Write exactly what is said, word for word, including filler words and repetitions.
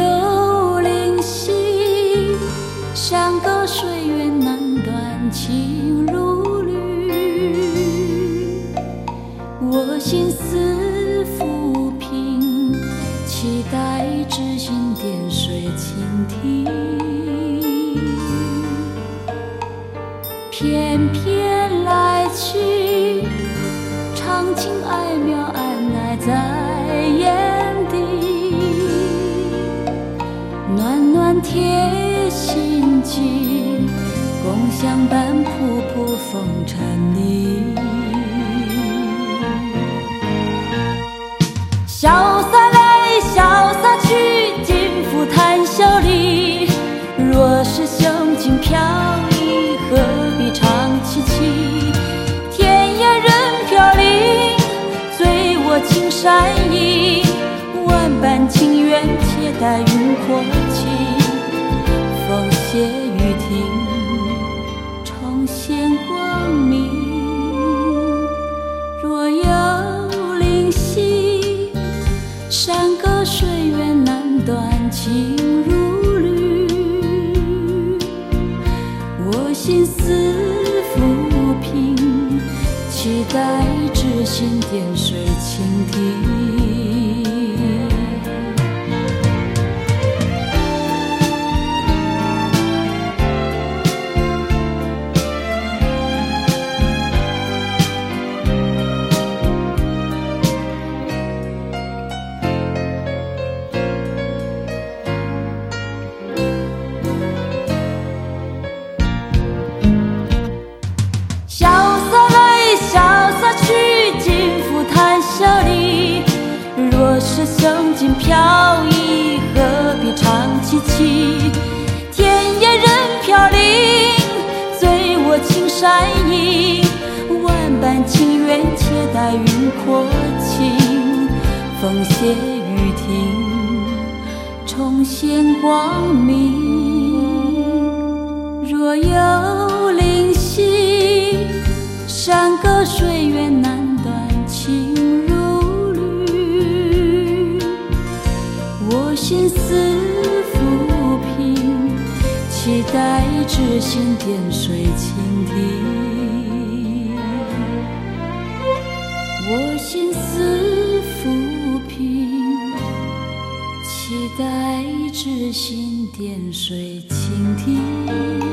有灵犀，山隔水远难断，情如缕。我心思浮萍，期待知心点水倾听。翩翩来去，长情爱渺，安奈在眼底。暖暖贴心机，共相伴，瀑布风尘里。潇洒来，潇洒去，尽付谈笑里。若是胸襟飘逸，何必长戚戚？天涯任飘零，醉我青山影。万般情缘，且待云阔起。风歇雨停，重现光明。若有灵犀，山隔水远难断，情如缕。我心思浮萍，期待知心点水倾听。若是胸襟飘逸，何必长戚戚？天涯任飘零，醉我青山影。万般情缘，且待云阔起。风歇雨停，重现光明。若有灵犀，山隔水远难断，情如缕。我心思浮萍，期待知心点水倾听。我心思浮萍，期待知心点水倾听。